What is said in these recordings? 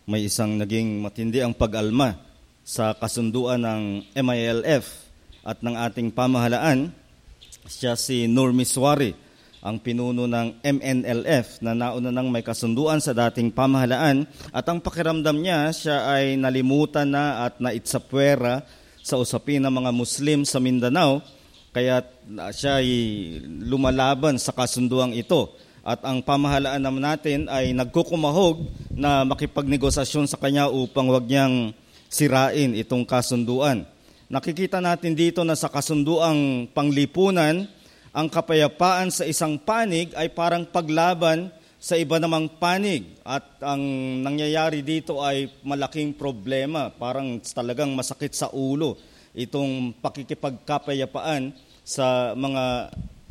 may isang naging matindi ang pag-alma sa kasunduan ng MILF at ng ating pamahalaan. Siya si Nur Miswari, ang pinuno ng MNLF na nauna nang may kasunduan sa dating pamahalaan, at ang pakiramdam niya, siya ay nalimutan na at naitsapwera sa usapin ng mga Muslim sa Mindanao, kaya siya ay lumalaban sa kasunduang ito. At ang pamahalaan naman natin ay nagkukumahog na makipagnegosasyon sa kanya upang wag niyang sirain itong kasunduan. Nakikita natin dito na sa kasunduang panglipunan, ang kapayapaan sa isang panig ay parang paglaban sa iba namang panig. At ang nangyayari dito ay malaking problema, parang talagang masakit sa ulo itong pakikipagkapayapaan sa mga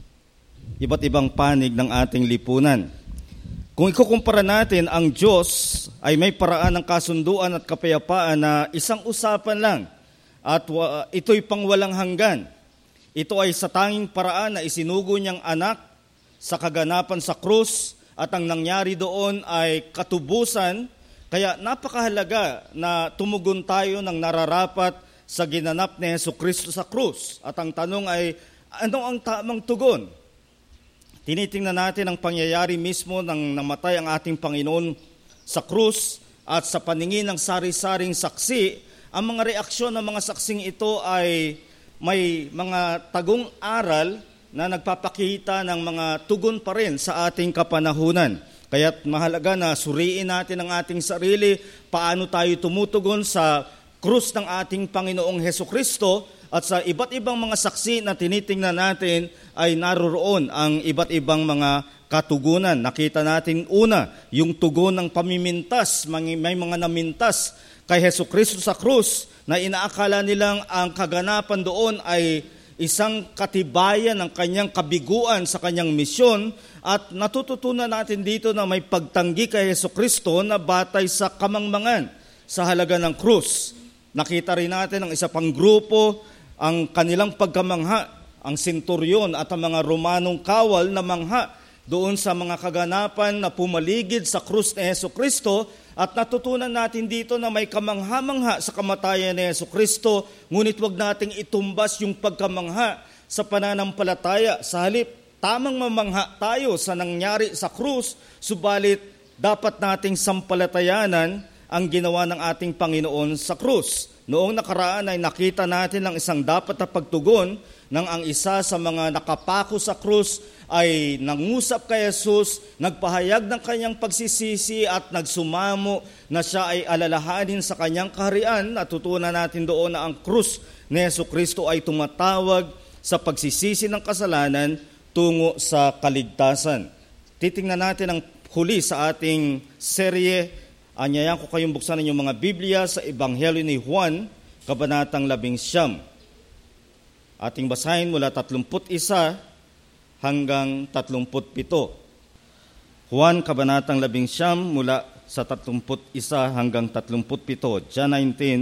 iba't ibang panig ng ating lipunan. Kung ikukumpara natin, ang Diyos ay may paraan ng kasunduan at kapayapaan na isang usapan lang at ito'y pangwalang hanggan. Ito ay sa tanging paraan na isinugo niyang anak sa kaganapan sa krus at ang nangyari doon ay katubusan. Kaya napakahalaga na tumugon tayo ng nararapat sa ginanap ni Jesucristo sa krus. At ang tanong ay, ano ang tamang tugon? Tinitingnan natin ang pangyayari mismo nang namatay ang ating Panginoon sa krus at sa paningin ng sari-saring saksi. Ang mga reaksyon ng mga saksing ito ay may mga tagong aral na nagpapakita ng mga tugon pa rin sa ating kapanahunan. Kaya't mahalaga na suriin natin ang ating sarili, paano tayo tumutugon sa krus ng ating Panginoong Hesukristo. At sa iba't ibang mga saksi na tinitingnan natin ay naroroon ang iba't ibang mga katugunan. Nakita natin una, yung tugon ng pamimintas. May mga namintas kay Hesukristo sa krus na inaakala nilang ang kaganapan doon ay isang katibayan ng kanyang kabiguan sa kanyang misyon. At natututunan natin dito na may pagtanggi kay Hesukristo na batay sa kamangmangan sa halaga ng krus. Nakita rin natin ang isa pang grupo, ang kanilang pagkamangha, ang senturyon at ang mga Romanong kawal na mangha doon sa mga kaganapan na pumaligid sa krus ni Hesukristo. At natutunan natin dito na may kamangha-mangha sa kamatayan ni Hesukristo, ngunit wag nating itumbas yung pagkamangha sa pananampalataya. Sa halip, tamang mamangha tayo sa nangyari sa krus, subalit dapat nating sampalatayanan ang ginawa ng ating Panginoon sa krus. Noong nakaraan ay nakita natin ang isang dapat na pagtugon nang ang isa sa mga nakapako sa krus ay nangusap kay Jesus, nagpahayag ng kanyang pagsisisi at nagsumamo na siya ay alalahanin sa kanyang kaharian. Natutunan natin doon na ang krus ni Jesucristo ay tumatawag sa pagsisisi ng kasalanan tungo sa kaligtasan. Titingnan natin ang huli sa ating serye. Anyayan ko kayong buksan ninyong mga Biblia sa Ebanghelyo ni Juan, Kabanatang 11. Ating basahin mula 31 hanggang 37. Juan, Kabanatang 11, mula sa 31 hanggang 37. John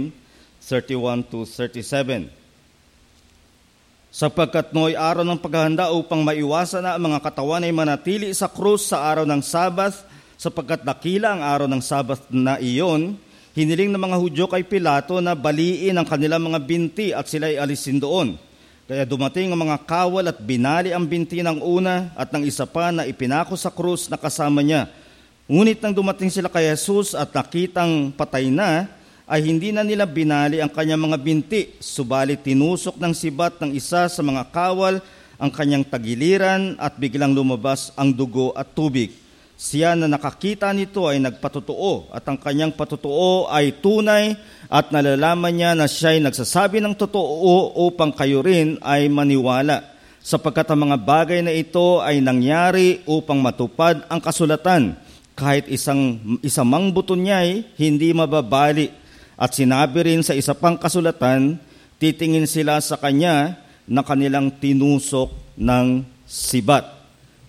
19:31-37. Sapagkat nooy araw ng paghahanda upang maiwasan na ang mga katawan ay manatili sa krus sa araw ng Sabath, sapagkat dakila ang araw ng Sabath na iyon, hiniling ng mga Hudyo kay Pilato na baliin ang kanilang mga binti at sila ay alisin doon. Kaya dumating ang mga kawal at binali ang binti ng una at ng isa pa na ipinako sa krus na kasama niya. Ngunit nang dumating sila kay Jesus at nakitang patay na, ay hindi na nila binali ang kanyang mga binti, subalit tinusok ng sibat ng isa sa mga kawal ang kanyang tagiliran at biglang lumabas ang dugo at tubig. Siya na nakakita nito ay nagpatotoo at ang kanyang patotoo ay tunay at nalalaman niya na siya ay nagsasabi ng totoo upang kayo rin ay maniwala. Sapagkat ang mga bagay na ito ay nangyari upang matupad ang kasulatan. Kahit isa mang buto niya ay hindi mababali. At sinabi rin sa isa pang kasulatan, titingin sila sa kanya na kanilang tinusok ng sibat.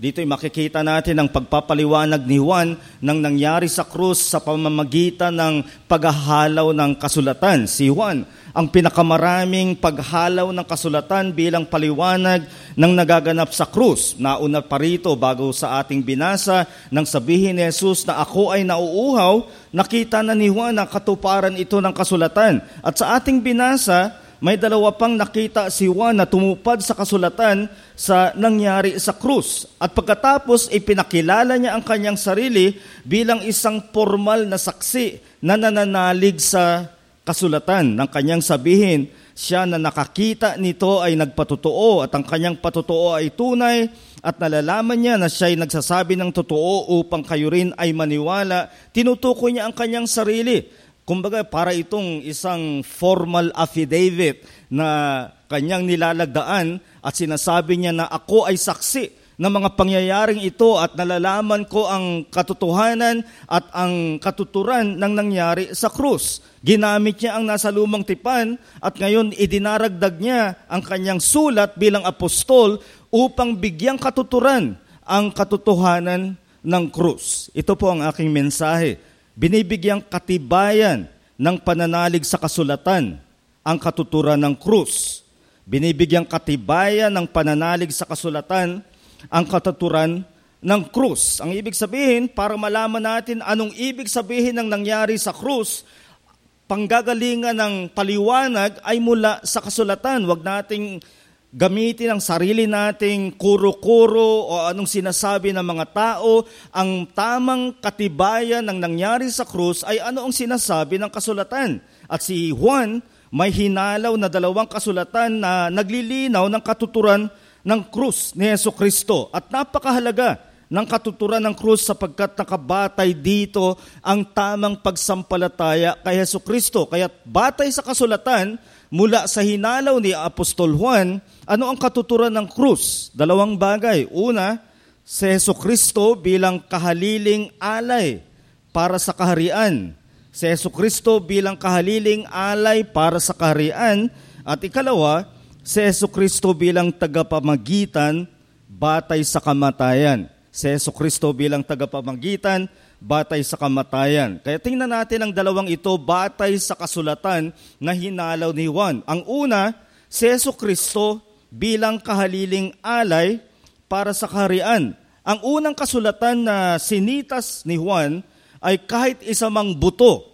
Dito'y makikita natin ang pagpapaliwanag ni Juan ng nangyari sa krus sa pamamagitan ng paghahalaw ng kasulatan. Si Juan ang pinakamaraming paghalaw ng kasulatan bilang paliwanag ng nagaganap sa krus. Nauna pa rito bago sa ating binasa nang sabihin ni Jesus na ako ay nauuhaw, nakita na ni Juan ang katuparan ito ng kasulatan. At sa ating binasa, may dalawa pang nakita si Juan na tumupad sa kasulatan sa nangyari sa krus. At pagkatapos, ipinakilala niya ang kanyang sarili bilang isang formal na saksi na nananalig sa kasulatan. Nang kanyang sabihin, siya na nakakita nito ay nagpatotoo at ang kanyang patotoo ay tunay at nalalaman niya na siya ay nagsasabi ng totoo upang kayo rin ay maniwala. Tinutukoy niya ang kanyang sarili. Kumbaga, para itong isang formal affidavit na kanyang nilalagdaan at sinasabi niya na ako ay saksi ng mga pangyayaring ito at nalalaman ko ang katotohanan at ang katuturan ng nangyari sa krus. Ginamit niya ang nasa lumang tipan at ngayon idinaragdag niya ang kanyang sulat bilang apostol upang bigyang katuturan ang katotohanan ng krus. Ito po ang aking mensahe. Binibigyang katibayan ng pananalig sa kasulatan ang katuturan ng krus. Binibigyang katibayan ng pananalig sa kasulatan ang katuturan ng krus. Ang ibig sabihin, para malaman natin anong ibig sabihin ng nangyari sa krus, panggagalingan ng paliwanag ay mula sa kasulatan. Huwag nating gamitin ang sarili nating kuro-kuro o anong sinasabi ng mga tao. Ang tamang katibayan ng nangyari sa krus ay ano ang sinasabi ng kasulatan. At si Juan may hinalaw na dalawang kasulatan na naglilinaw ng katuturan ng krus ni Jesucristo. At napakahalaga ng katuturan ng krus sapagkat nakabatay dito ang tamang pagsampalataya kay Jesucristo. Kaya batay sa kasulatan, mula sa hinalaw ni Apostol Juan, ano ang katuturan ng krus? Dalawang bagay. Una, si Jesucristo bilang kahaliling alay para sa kaharian. Si Jesucristo bilang kahaliling alay para sa kaharian. At ikalawa, si Jesucristo bilang tagapamagitan batay sa kamatayan. Si Jesucristo bilang tagapamagitan batay sa kamatayan. Kaya tingnan natin ang dalawang ito batay sa kasulatan na hinalaw ni Juan. Ang una, si Jesucristo bilang kahaliling alay para sa kaharian. Ang unang kasulatan na sinitas ni Juan ay kahit isa mang buto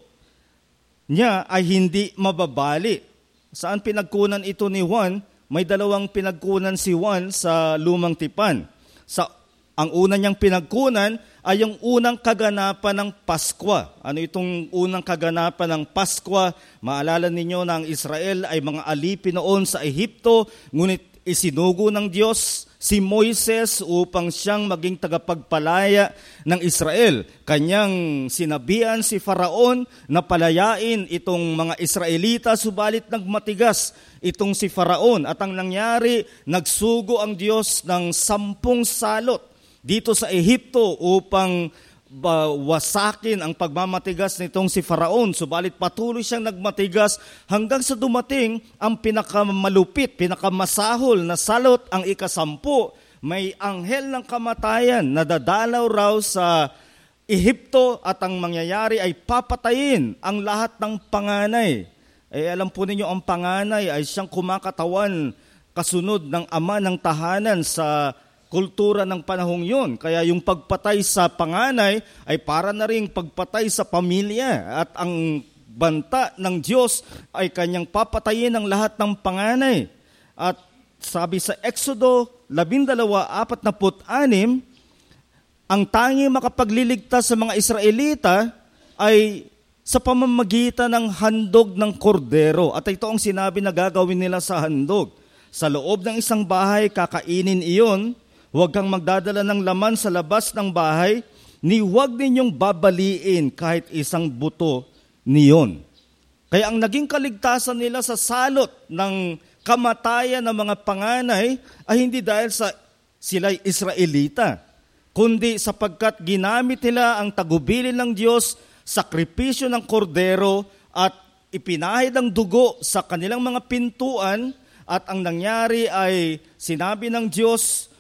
niya ay hindi mababali. Saan pinagkunan ito ni Juan? May dalawang pinagkunan si Juan sa lumang tipan. Ang una niyang pinagkunan ay yung unang kaganapan ng Paskwa. Ano itong unang kaganapan ng Paskwa? Maalala ninyo na ang Israel ay mga alipin noon sa Ehipto, ngunit isinugo ng Diyos si Moises upang siyang maging tagapagpalaya ng Israel. Kanyang sinabihan si Faraon na palayain itong mga Israelita, subalit nagmatigas itong si Faraon. At ang nangyari, nagsugo ang Diyos ng 10 salot dito sa Ehipto upang wasakin ang pagmamatigas nitong si Faraon. Subalit patuloy siyang nagmatigas hanggang sa dumating ang pinakamalupit, pinakamasahol na salot, ang ika-10. May anghel ng kamatayan na dadalaw raw sa Ehipto at ang mangyayari ay papatayin ang lahat ng panganay. Alam po ninyo, ang panganay ay siyang kumakatawan kasunod ng ama ng tahanan sa kultura ng panahong yun. Kaya yung pagpatay sa panganay ay para na rin pagpatay sa pamilya. At ang banta ng Diyos ay kanyang papatayin ang lahat ng panganay. At sabi sa Exodo 12:46, ang tanging makapagliligtas sa mga Israelita ay sa pamamagitan ng handog ng kordero. At ito ang sinabi na gagawin nila sa handog. Sa loob ng isang bahay, kakainin iyon. Huwag kang magdadala ng laman sa labas ng bahay, ni huwag ninyong babaliin kahit isang buto niyon. Kaya ang naging kaligtasan nila sa salot ng kamatayan ng mga panganay ay hindi dahil sa sila'y Israelita, kundi sapagkat ginamit nila ang tagubilin ng Diyos, sakripisyo ng kordero at ipinahid ang dugo sa kanilang mga pintuan. At ang nangyari ay sinabi ng Diyos,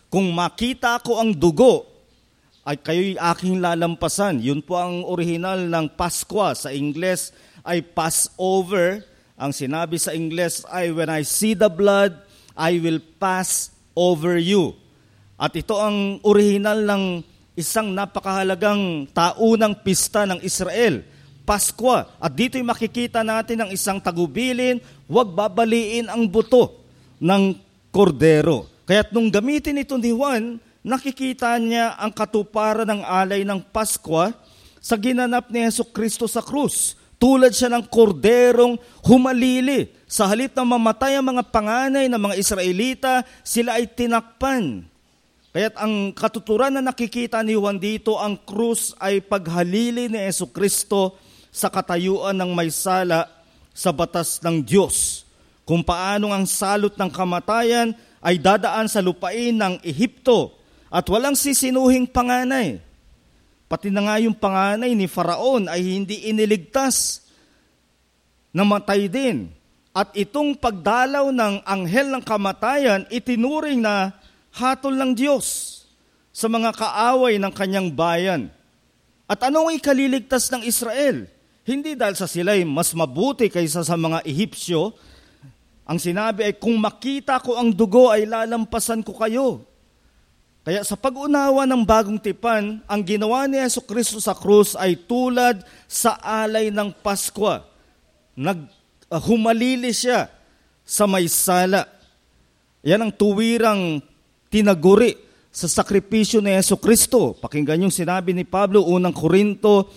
Kung makita ko ang dugo, ay kayo'y aking lalampasan. Yun po ang original ng Paskwa. Sa Ingles ay Passover. Ang sinabi sa Ingles ay, when I see the blood, I will pass over you. At ito ang original ng isang napakahalagang taunang pista ng Israel, Paskwa. At dito'y makikita natin ang isang tagubilin, huwag babaliin ang buto ng kordero. Kaya't nung gamitin ito ni Juan, nakikita niya ang katuparan ng alay ng Paskwa sa ginanap ni Jesucristo sa krus. Tulad siya ng korderong humalili. Sa halip na mamatay ang mga panganay ng mga Israelita, sila ay tinakpan. Kaya't ang katuturan na nakikita ni Juan dito, ang krus ay paghalili ni Jesucristo sa katayuan ng may sala sa batas ng Diyos. Kung paanong ang salot ng kamatayan ay dadaan sa lupain ng Ehipto at walang sisinuhing panganay. Pati na nga yung panganay ni Faraon ay hindi iniligtas, namatay din. At itong pagdalaw ng anghel ng kamatayan, itinuring na hatol ng Diyos sa mga kaaway ng kanyang bayan. At anong ikaliligtas ng Israel? Hindi dahil sa sila'y mas mabuti kaysa sa mga Ehipsyo. Ang sinabi ay, kung makita ko ang dugo ay lalampasan ko kayo. Kaya sa pag-unawa ng bagong tipan, ang ginawa ni Jesucristo sa krus ay tulad sa alay ng Paskwa. Humalili siya sa may sala. Yan ang tuwirang tinaguri sa sakripisyo ni Jesucristo. Pakinggan yung sinabi ni Pablo, unang Korinto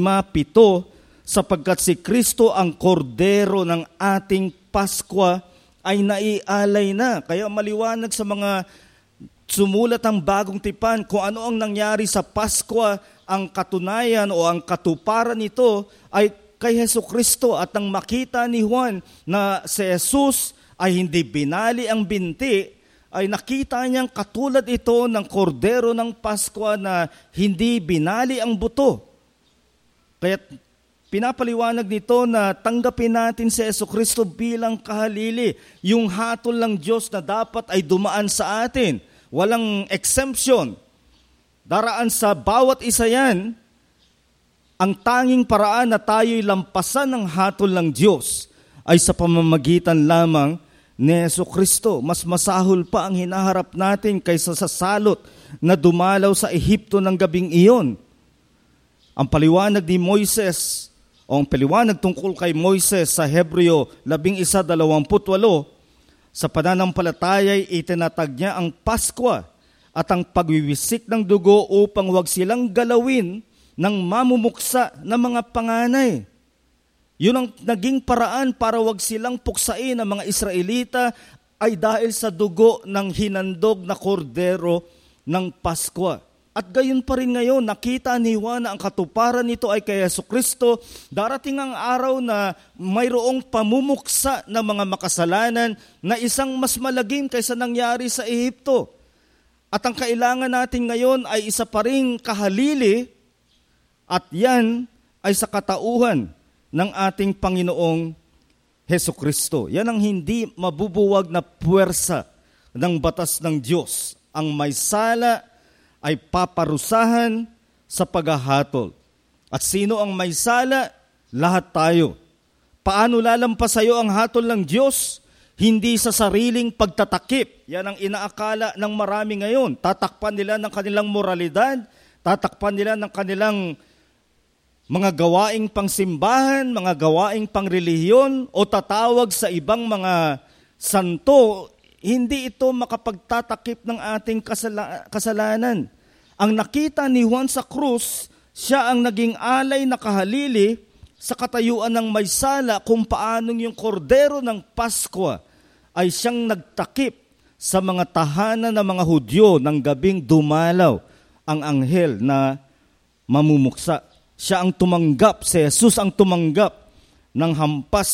5:7, sapagkat si Kristo ang kordero ng ating Paskwa ay naialay na. Kaya maliwanag sa mga sumulat ang bagong tipan kung ano ang nangyari sa Paskwa, ang katunayan o ang katuparan nito ay kay Jesucristo. At nang makita ni Juan na si Jesus ay hindi binali ang binti, ay nakita niyang katulad ito ng kordero ng Paskwa na hindi binali ang buto. Kaya pinapaliwanag nito na tanggapin natin si Jesucristo bilang kahalili, yung hatol ng Diyos na dapat ay dumaan sa atin. Walang exemption. Daraan sa bawat isa yan. Ang tanging paraan na tayo'y lampasan ng hatol ng Diyos ay sa pamamagitan lamang ni Jesucristo. Mas masahol pa ang hinaharap natin kaysa sa salot na dumalaw sa Ehipto ng gabing iyon. Ang paliwanag ni Moises, o ang paliwanag tungkol kay Moises sa Hebreo 11:28, sa pananampalataya'y itinatag niya ang Paskwa at ang pagwiwisik ng dugo upang huwag silang galawin ng mamumuksa na mga panganay. Yun ang naging paraan para huwag silang puksain ng mga Israelita ay dahil sa dugo ng hinandog na kordero ng Paskwa. At gayon pa rin ngayon, nakita ni Juan na ang katuparan nito ay kay Jesucristo. Darating ang araw na mayroong pamumuksa ng mga makasalanan na isang mas malagim kaysa nangyari sa Ehipto. At ang kailangan natin ngayon ay isa pa ring kahalili, at yan ay sa katauhan ng ating Panginoong Jesucristo. Yan ang hindi mabubuwag na puwersa ng batas ng Diyos. Ang may sala ay paparusahan sa paghahatol. At sino ang may sala? Lahat tayo. Paano lalampas sa iyo ang hatol ng Diyos? Hindi sa sariling pagtatakip. Yan ang inaakala ng marami ngayon. Tatakpan nila ng kanilang moralidad, tatakpan nila ng kanilang mga gawaing pangsimbahan, mga gawaing pangrelihiyon, o tatawag sa ibang mga santo. Hindi ito makapagtatakip ng ating kasalanan. Ang nakita ni Juan sa krus, siya ang naging alay na kahalili sa katayuan ng may sala kung paanong yung kordero ng Paskwa ay siyang nagtakip sa mga tahanan ng mga Hudyo ng gabing dumalaw ang anghel na mamumuksa. Siya ang tumanggap, si Jesus ang tumanggap ng hampas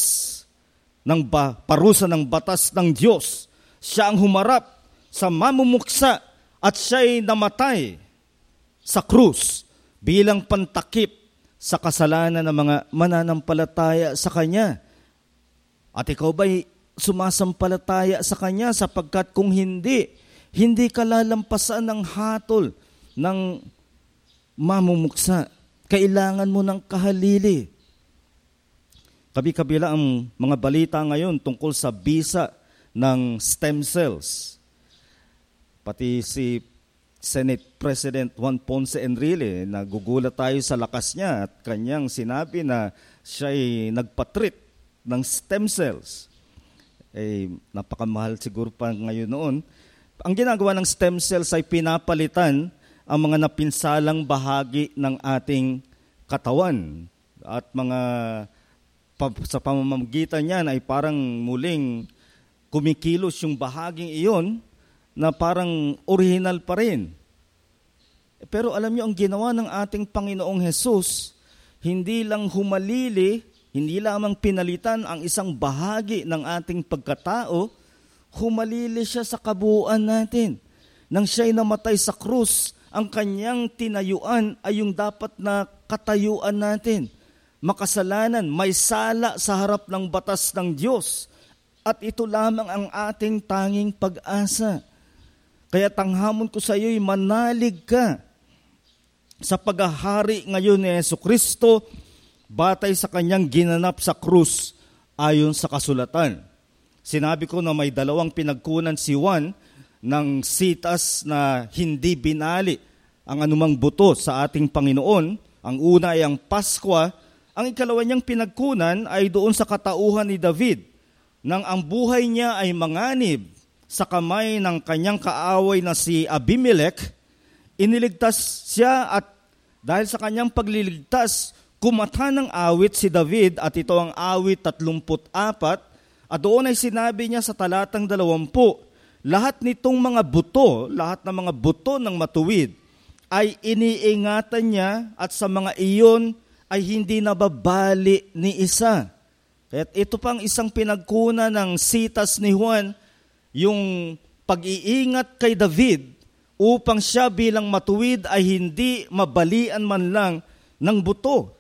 ng parusa ng batas ng Diyos. Siya ang humarap sa mamumuksa at siya'y namatay sa krus bilang pantakip sa kasalanan ng mga mananampalataya sa Kanya. At ikaw ba'y sumasampalataya sa Kanya? Sapagkat kung hindi, Hindi ka lalampasan ng hatol ng mamumuksa. Kailangan mo ng kahalili. Kabi-kabila ang mga balita ngayon tungkol sa bisa ng stem cells. Pati si Senate President Juan Ponce Enrile, nagugulat tayo sa lakas niya at kanyang sinabi na siya'y nagpatreat ng stem cells. Napakamahal siguro pa ngayon noon. Ang ginagawa ng stem cells ay pinapalitan ang mga napinsalang bahagi ng ating katawan at sa pamamagitan niyan ay parang muling kumikilos yung bahaging iyon na parang original pa rin. Pero alam niyo, ang ginawa ng ating Panginoong Hesus, hindi lang humalili, hindi lamang pinalitan ang isang bahagi ng ating pagkatao, humalili siya sa kabuuan natin. Nang siya'y namatay sa krus, ang kanyang tinayuan ay yung dapat na katayuan natin. Makasalanan, may sala sa harap ng batas ng Diyos. At ito lamang ang ating tanging pag-asa. Kaya tanghamon ko sa iyo'y manalig ka sa paghahari ngayon ni Jesucristo batay sa kanyang ginanap sa krus ayon sa kasulatan. Sinabi ko na may dalawang pinagkunan si Juan ng sitas na hindi binali ang anumang buto sa ating Panginoon. Ang una ay ang Paskwa. Ang ikalawa niyang pinagkunan ay doon sa katauhan ni David nang ang buhay niya ay manganib sa kamay ng kanyang kaaway na si Abimelech. Iniligtas siya at dahil sa kanyang pagliligtas, kumata ng awit si David at ito ang awit 34. At doon ay sinabi niya sa talatang 20, lahat nitong mga buto, lahat ng mga buto ng matuwid ay iniingatan niya at sa mga iyon ay hindi nababali ni isa. Kaya ito pang isang pinagkunan ng sitas ni Juan, yung pag-iingat kay David upang siya bilang matuwid ay hindi mabalian man lang ng buto.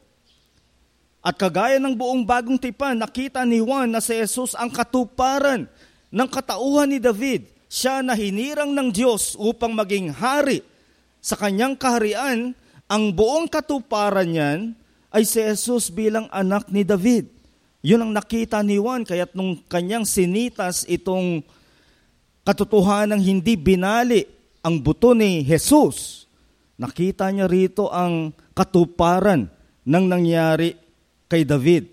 At kagaya ng buong bagong tipan, nakita ni Juan na si Jesus ang katuparan ng katauhan ni David. Siya na hinirang ng Diyos upang maging hari sa kanyang kaharian. Ang buong katuparan niyan ay si Jesus bilang anak ni David. Yun ang nakita ni Juan, kaya't nung kanyang sinitas itong katotohanan ng hindi binali ang buto ni Jesus, nakita niya rito ang katuparan ng nangyari kay David.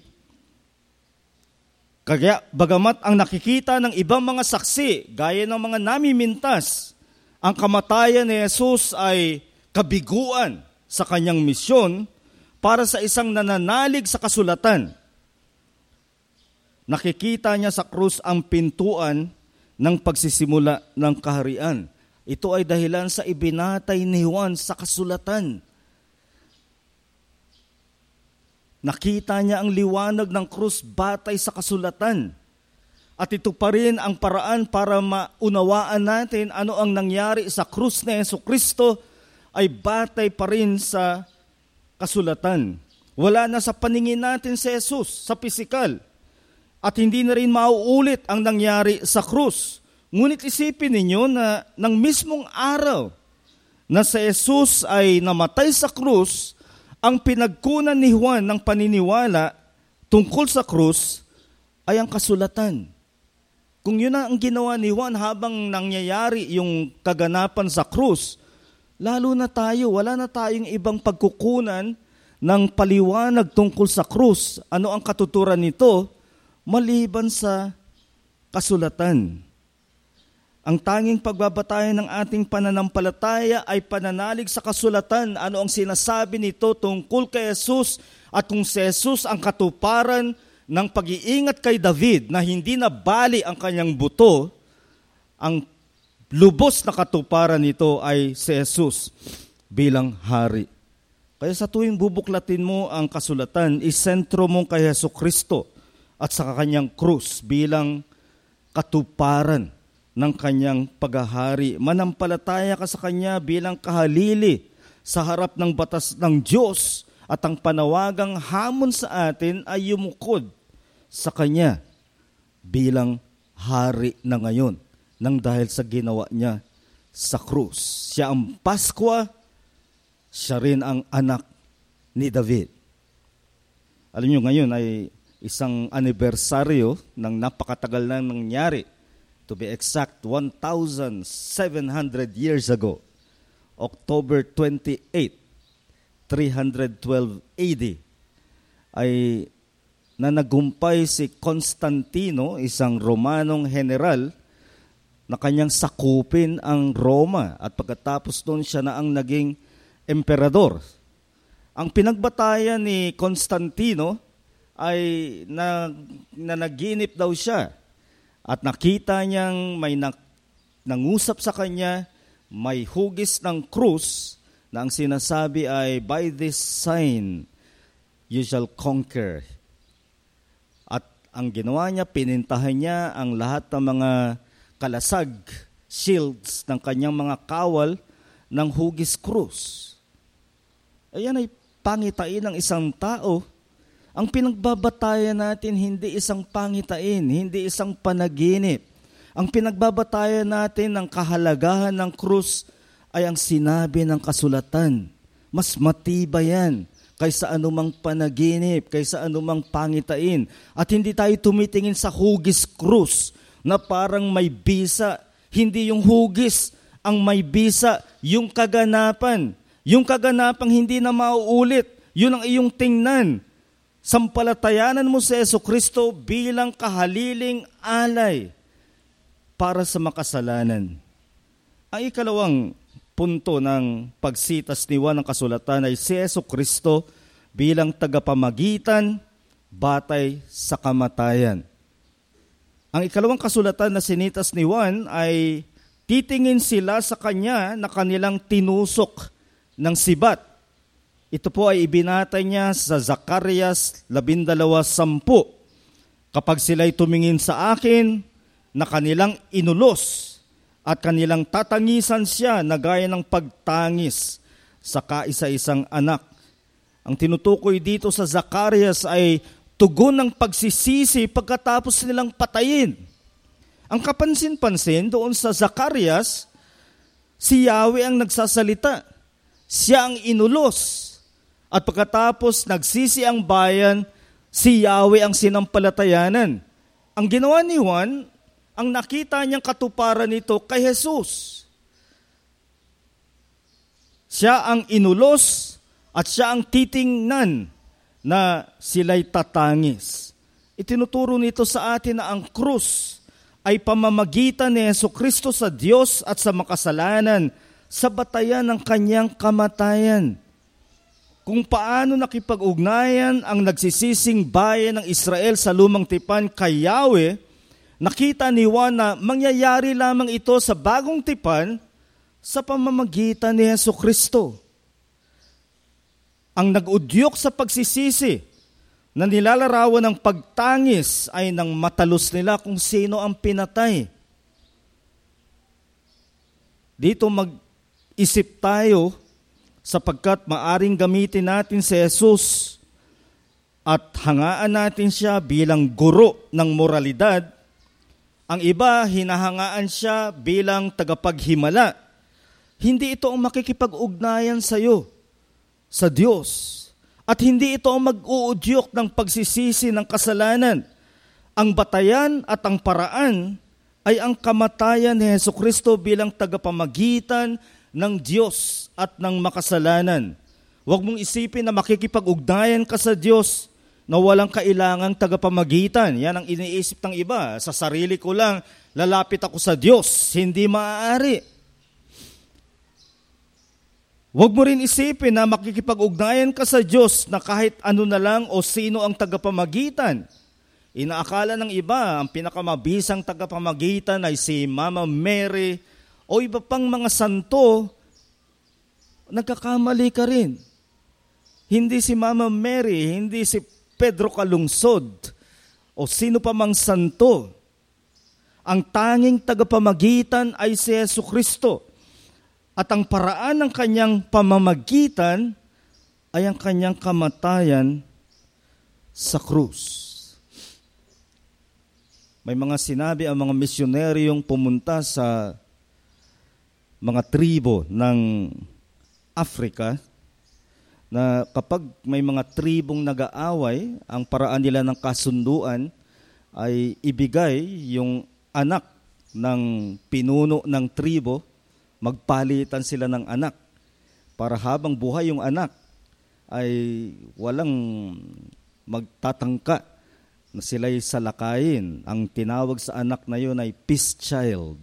Kaya bagamat ang nakikita ng ibang mga saksi, gaya ng mga namimintas, ang kamatayan ni Jesus ay kabiguan sa kanyang misyon para sa isang nananalig sa kasulatan. Nakikita niya sa krus ang pintuan ng pagsisimula ng kaharian. Ito ay dahilan sa ibinatay ni Juan sa kasulatan. Nakita niya ang liwanag ng krus batay sa kasulatan. At ito pa rin ang paraan para maunawaan natin ano ang nangyari sa krus ni Jesucristo ay batay pa rin sa kasulatan. Wala na sa paningin natin si Jesus sa pisikal. At hindi na rin mauulit ang nangyari sa krus. Ngunit isipin ninyo na ng mismong araw na si Jesus ay namatay sa krus, ang pinagkunan ni Juan ng paniniwala tungkol sa krus ay ang kasulatan. Kung yun na ang ginawa ni Juan habang nangyayari yung kaganapan sa krus, lalo na tayo, wala na tayong ibang pagkukunan ng paliwanag tungkol sa krus. Ano ang katuturan nito? Maliban sa kasulatan. Ang tanging pagbabatayan ng ating pananampalataya ay pananalig sa kasulatan. Ano ang sinasabi nito tungkol kay Jesus at kung si Jesus ang katuparan ng pag-iingat kay David na hindi nabali ang kanyang buto, ang lubos na katuparan nito ay si Jesus bilang hari. Kaya sa tuwing bubuklatin mo ang kasulatan, isentro mo kay Jesucristo at sa kanyang krus bilang katuparan ng kanyang paghahari. Manampalataya ka sa kanya bilang kahalili sa harap ng batas ng Diyos at ang panawagang hamon sa atin ay yumukod sa kanya bilang hari na ngayon nang dahil sa ginawa niya sa krus. Siya ang Paskwa, siya rin ang anak ni David. Alam niyo, ngayon ay isang anibersaryo ng napakatagal na nangyari. To be exact, 1,700 years ago, October 28, 312 AD, ay nanagumpay si Constantino, isang Romanong general, na kanyang sakupin ang Roma at pagkatapos doon siya na ang naging emperador. Ang pinagbatayan ni Constantino ay nanaginip daw siya at nakita niyang may nangusap sa kanya, may hugis ng krus na ang sinasabi ay, by this sign you shall conquer. At ang ginawa niya, pinintahan niya ang lahat ng mga kalasag, shields ng kanyang mga kawal ng hugis krus. Ayan ay pangitain ng isang tao. Ang pinagbabatayan natin hindi isang pangitain, hindi isang panaginip. Ang pinagbabatayan natin ng kahalagahan ng krus ay ang sinabi ng kasulatan. Mas matibay yan kaysa anumang panaginip, kaysa anumang pangitain. At hindi tayo tumitingin sa hugis krus na parang may bisa. Hindi yung hugis ang may bisa, yung kaganapan. Yung kaganapang hindi na mauulit, yun ang iyong tingnan. Sampalatayanan mo si Jesucristo bilang kahaliling alay para sa makasalanan. Ang ikalawang punto ng pagsitas ni Juan ng kasulatan ay si Jesucristo bilang tagapamagitan batay sa kamatayan. Ang ikalawang kasulatan na sinitas ni Juan ay titingin sila sa kanya na kanilang tinusok ng sibat. Ito po ay ibinatay niya sa Zacarias 12:10. Kapag sila'y tumingin sa akin, na kanilang inulos at kanilang tatangisan siya na gaya ng pagtangis sa kaisa-isang anak. Ang tinutukoy dito sa Zacarias ay tugon ng pagsisisi pagkatapos nilang patayin. Ang kapansin-pansin doon sa Zacarias, si Yahweh ang nagsasalita. Siya ang inulos. At pagkatapos nagsisi ang bayan, si Yahweh ang sinampalatayanan. Ang ginawa ni Juan, ang nakita niyang katuparan nito kay Jesus. Siya ang inulos at siya ang titingnan na sila'y tatangis. Itinuturo nito sa atin na ang krus ay pamamagitan ni Jesucristo sa Diyos at sa makasalanan sa batayan ng kanyang kamatayan. Kung paano nakipag-ugnayan ang nagsisising bayan ng Israel sa lumang tipan kay Yahweh, nakita ni Juan na mangyayari lamang ito sa bagong tipan sa pamamagitan ni Jesucristo. Ang nag-udyok sa pagsisisi na nilalarawan ng pagtangis ay nang matalos nila kung sino ang pinatay. Dito mag-isip tayo sapagkat maaring gamitin natin si Jesus at hangaan natin siya bilang guro ng moralidad. Ang iba, hinahangaan siya bilang tagapaghimala. Hindi ito ang makikipag-ugnayan sa iyo, sa Diyos. At hindi ito ang mag-uudyok ng pagsisisi ng kasalanan. Ang batayan at ang paraan ay ang kamatayan ni Jesucristo bilang tagapamagitan ng Diyos at ng makasalanan. Huwag mong isipin na makikipag-ugnayan ka sa Diyos na walang kailangang tagapamagitan. Yan ang iniisip ng iba. Sa sarili ko lang, lalapit ako sa Diyos. Hindi maaari. Huwag mo rin isipin na makikipag-ugnayan ka sa Diyos na kahit ano na lang o sino ang tagapamagitan. Inaakala ng iba, ang pinakamabisang tagapamagitan ay si Mama Mary o iba pang mga santo. Nagkakamali ka rin. Hindi si Mama Mary, hindi si Pedro Calungsod o sino pa mang santo. Ang tanging tagapamagitan ay si Jesucristo. At ang paraan ng kanyang pamamagitan ay ang kanyang kamatayan sa krus. May mga sinabi ang mga misyoneryong pumunta sa mga tribo ng Africa na kapag may mga tribong nag-aaway, ang paraan nila ng kasunduan ay ibigay yung anak ng pinuno ng tribo, magpalitan sila ng anak para habang buhay yung anak ay walang magtatangka na sila'y salakayin. Ang tinawag sa anak na yun ay peace child.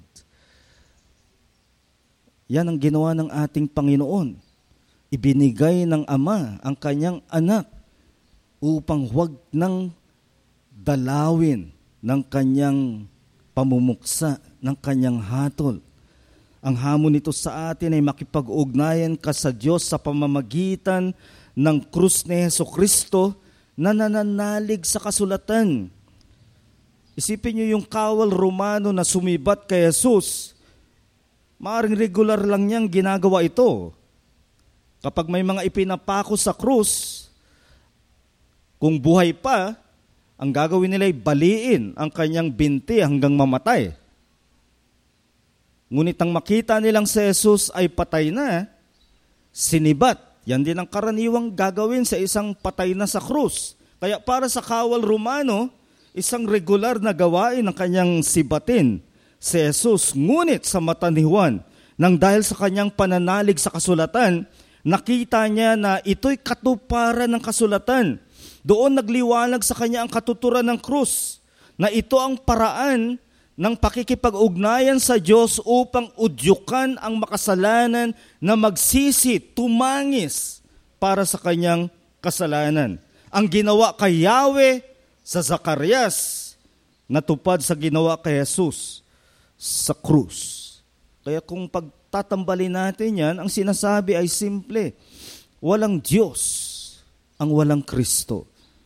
Yan ang ginawa ng ating Panginoon. Ibinigay ng Ama ang kanyang anak upang huwag nang dalawin ng kanyang pamumuksa, ng kanyang hatol. Ang hamon nito sa atin ay makipag-ugnayan ka sa Diyos sa pamamagitan ng krus ni Jesucristo na nananalig sa kasulatan. Isipin niyo yung kawal Romano na sumibat kay Jesus. Maaring regular lang niyang ginagawa ito. Kapag may mga ipinapako sa krus, kung buhay pa, ang gagawin nila ay baliin ang kanyang binti hanggang mamatay. Ngunit ang makita nilang si Jesus ay patay na, sinibat. Yan din ang karaniwang gagawin sa isang patay na sa krus. Kaya para sa kawal Romano, isang regular na gawain ang kanyang sibatin si Jesus. Ngunit sa mata ni Juan, nang dahil sa kanyang pananalig sa kasulatan, nakita niya na ito'y katuparan ng kasulatan. Doon nagliwanag sa kanya ang katuturan ng krus, na ito ang paraan ng pakikipag-ugnayan sa Diyos upang udyukan ang makasalanan na magsisi, tumangis para sa kanyang kasalanan. Ang ginawa kay Yahweh sa Zacarias, natupad sa ginawa kay Jesus sa krus. Kaya kung pagtatambalin natin yan, ang sinasabi ay simple. Walang Diyos ang walang Kristo.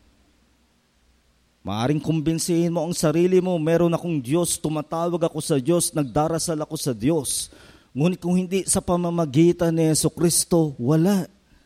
Maaring kumbinsihin mo ang sarili mo, meron akong Diyos, tumatawag ako sa Diyos, nagdarasal ako sa Diyos. Ngunit kung hindi sa pamamagitan ni Jesucristo, wala.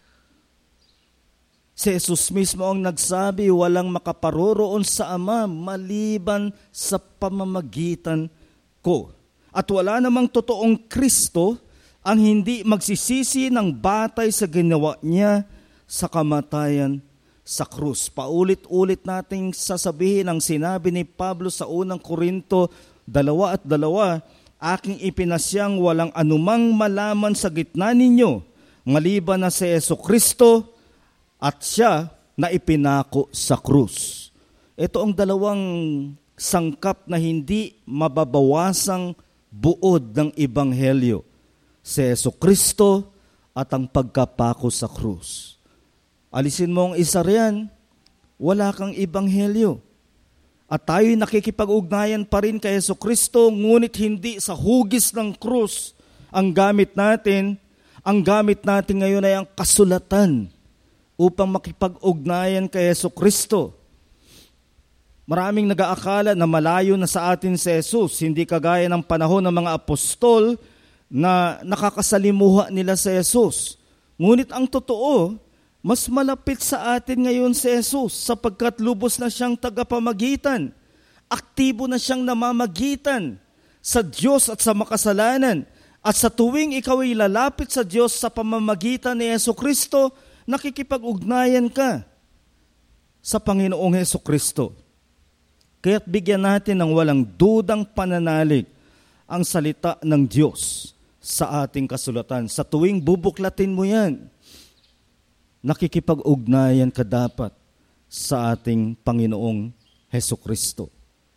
Si Jesus mismo ang nagsabi, walang makaparoroon sa Ama maliban sa pamamagitan ko. At wala namang totoong Kristo ang hindi magsisisi ng batay sa ginawa niya sa kamatayan sa krus. Paulit-ulit nating sasabihin ang sinabi ni Pablo sa unang Korinto 2:2, aking ipinasyang walang anumang malaman sa gitna ninyo, maliban na si Jesucristo at siya na ipinako sa krus. Ito ang dalawang sangkap na hindi mababawasang buod ng Ebanghelyo, si Jesucristo at ang pagkapako sa krus. Alisin mo ang isa riyan, wala kang Ebanghelyo. At tayo'y nakikipag-ugnayan pa rin kay Jesucristo, ngunit hindi sa hugis ng krus ang gamit natin. Ang gamit natin ngayon ay ang kasulatan upang makipag-ugnayan kay Jesucristo. Maraming nag-aakala na malayo na sa atin si Jesus, hindi kagaya ng panahon ng mga apostol na nakakasalimuha nila si Jesus. Ngunit ang totoo, mas malapit sa atin ngayon si Jesus sapagkat lubos na siyang tagapamagitan. Aktibo na siyang namamagitan sa Diyos at sa makasalanan. At sa tuwing ikaw ay lalapit sa Diyos sa pamamagitan ni Jesucristo, nakikipag-ugnayan ka sa Panginoong Jesucristo. Kaya't bigyan natin ng walang dudang pananalig ang salita ng Diyos sa ating kasulatan. Sa tuwing bubuklatin mo yan, nakikipag-ugnayan ka dapat sa ating Panginoong Jesucristo.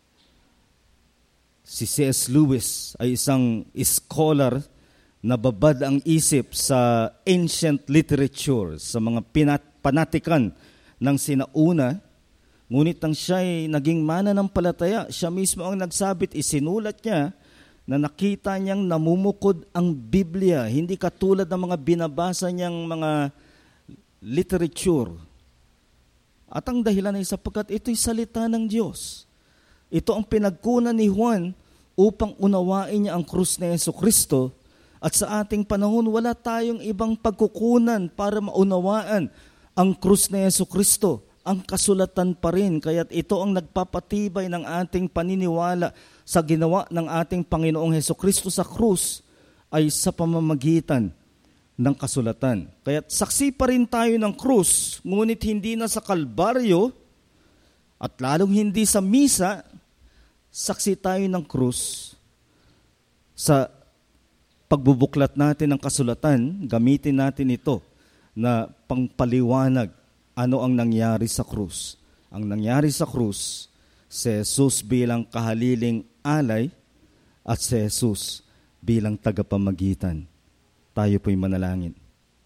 Si C.S. Lewis ay isang scholar na babad ang isip sa ancient literature, sa mga panatikan ng sinauna. Ngunit ang siya ay naging mananampalataya, siya mismo ang nagsabit, isinulat niya na nakita niyang namumukod ang Biblia, hindi katulad ng mga binabasa niyang mga literature. At ang dahilan ay sapagkat ito'y salita ng Diyos. Ito ang pinagkunan ni Juan upang unawain niya ang krus ni Jesucristo. At sa ating panahon, wala tayong ibang pagkukunan para maunawaan ang krus ni Jesucristo. Ang kasulatan pa rin, kaya't ito ang nagpapatibay ng ating paniniwala sa ginawa ng ating Panginoong Jesucristo sa krus. ay sa pamamagitan ng kasulatan. Kaya't saksi pa rin tayo ng krus, ngunit hindi na sa Kalbaryo at lalong hindi sa misa, saksi tayo ng krus sa pagbubuklat natin ng kasulatan. Gamitin natin ito na pangpaliwanag ano ang nangyari sa krus. Ang nangyari sa krus, si Jesus bilang kahaliling alay at si Jesus bilang tagapamagitan. Tayo po'y manalangin.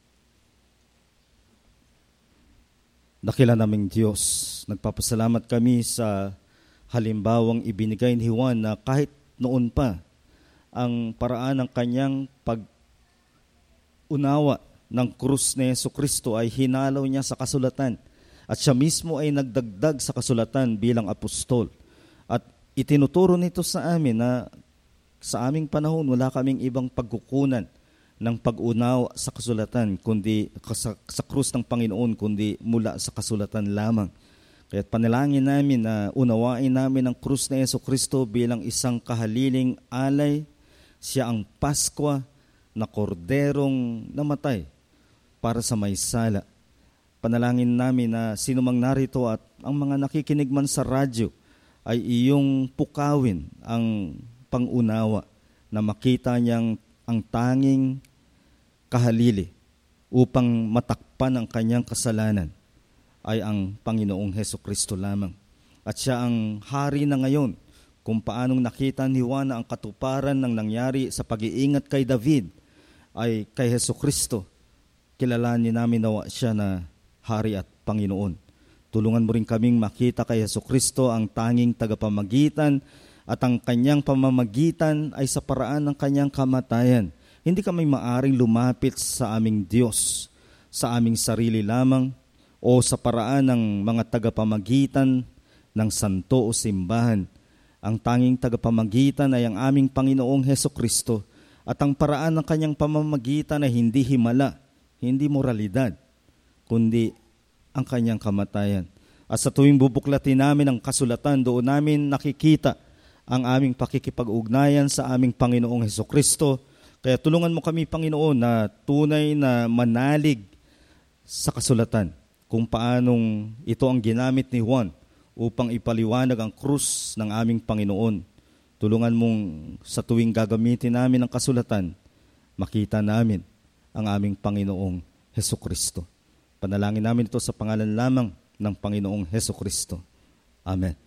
Dakila naming Diyos, nagpapasalamat kami sa halimbawang ibinigay ni Juan na kahit noon pa, ang paraan ng kanyang pag-unawa ng krus ni Jesucristo ay hinalaw niya sa kasulatan. At siya mismo ay nagdagdag sa kasulatan bilang apostol. At itinuturo nito sa amin na sa aming panahon, wala kaming ibang pagkukunan ng pag-unawa sa kasulatan, kundi sa krus ng Panginoon, kundi mula sa kasulatan lamang. Kaya panalangin namin na unawain namin ang krus na Jesucristo bilang isang kahaliling alay. Siya ang Paskwa na korderong namatay para sa may sala. Panalangin namin na sino mang narito at ang mga nakikinig man sa radyo ay iyong pukawin ang pangunawa na makita niyang ang tanging kahalili upang matakpan ang kanyang kasalanan ay ang Panginoong Hesukristo lamang. At siya ang hari na ngayon kung paanong nakita ni Juan na ang katuparan ng nangyari sa pag-iingat kay David ay kay Hesukristo. Kilalanin namin nawa siya na hari at Panginoon. Tulungan mo rin kaming makita kay Hesukristo ang tanging tagapamagitan at ang kanyang pamamagitan ay sa paraan ng kanyang kamatayan. Hindi kami maaring lumapit sa aming Diyos, sa aming sarili lamang, o sa paraan ng mga tagapamagitan ng santo o simbahan. Ang tanging tagapamagitan ay ang aming Panginoong Hesukristo at ang paraan ng kanyang pamamagitan ay hindi himala, hindi moralidad, kundi ang kanyang kamatayan. At sa tuwing bubuklatin namin ang kasulatan, doon namin nakikita ang aming pakikipag-ugnayan sa aming Panginoong Hesukristo. Kaya tulungan mo kami, Panginoon, na tunay na manalig sa kasulatan kung paanong ito ang ginamit ni Juan upang ipaliwanag ang krus ng aming Panginoon. Tulungan mong sa tuwing gagamitin namin ang kasulatan, makita namin ang aming Panginoong Hesukristo. Panalangin namin ito sa pangalan lamang ng Panginoong Hesukristo. Amen.